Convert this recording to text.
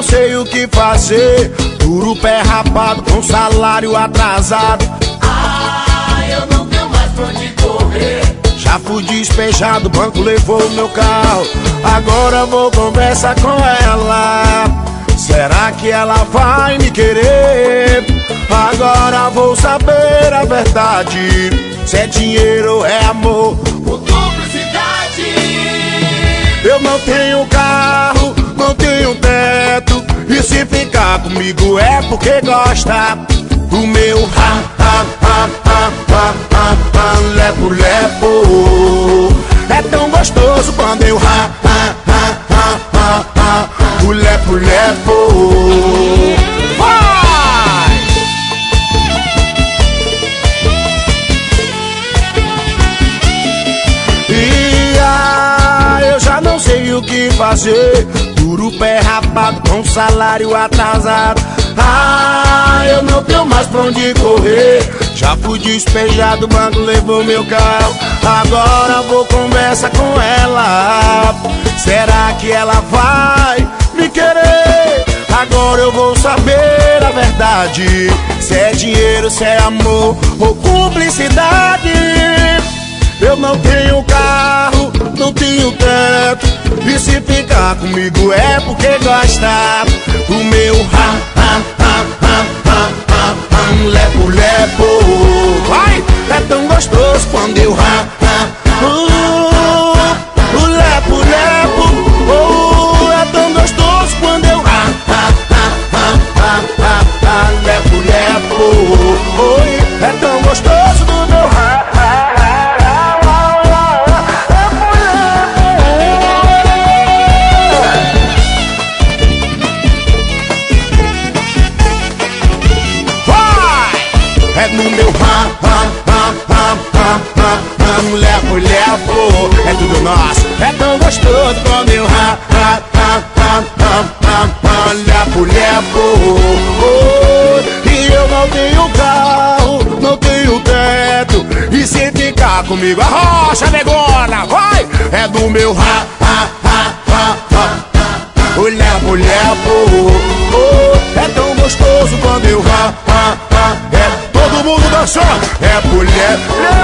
sei o que fazer. Duro pé rapado com salário atrasado. Eu não tenho mais pra onde correr. Já fui despejado, o banco levou o meu carro. Agora vou conversar com ela. Será que ela vai me querer? Agora vou saber a verdade. Se é dinheiro ou é amor Por cumplicidade. Eu não tenho carro, não tenho teto. E se ficar comigo é porque gosta. O meu lepo lepo é tão gostoso quando eu o lepo lepo. Vai! Eu já não sei o que fazer. Duro pé rapado com salário atrasado. Eu não tenho mais pra onde correr. Já fui despejado, o banco levou meu carro. Agora vou conversar com ela. Será que ela vai me querer? Agora eu vou saber a verdade. Se é dinheiro, se é amor ou cumplicidade. Eu não tenho carro, não tenho teto. E se ficar comigo é porque gosta. O meu lepo lepo, vai, é tão gostoso quando eu o lepo lepo, é tão gostoso quando eu lepo lepo, oi, é tão gostoso do meu é no meu lepo lepo, é tudo nosso, é tão gostoso quando eu lepo lepo. E eu não tenho carro, não tenho teto. E se ficar comigo a rocha negona, vai, é do meu o lepo lepo, é tão gostoso quando eu todo mundo dançando, é mulher.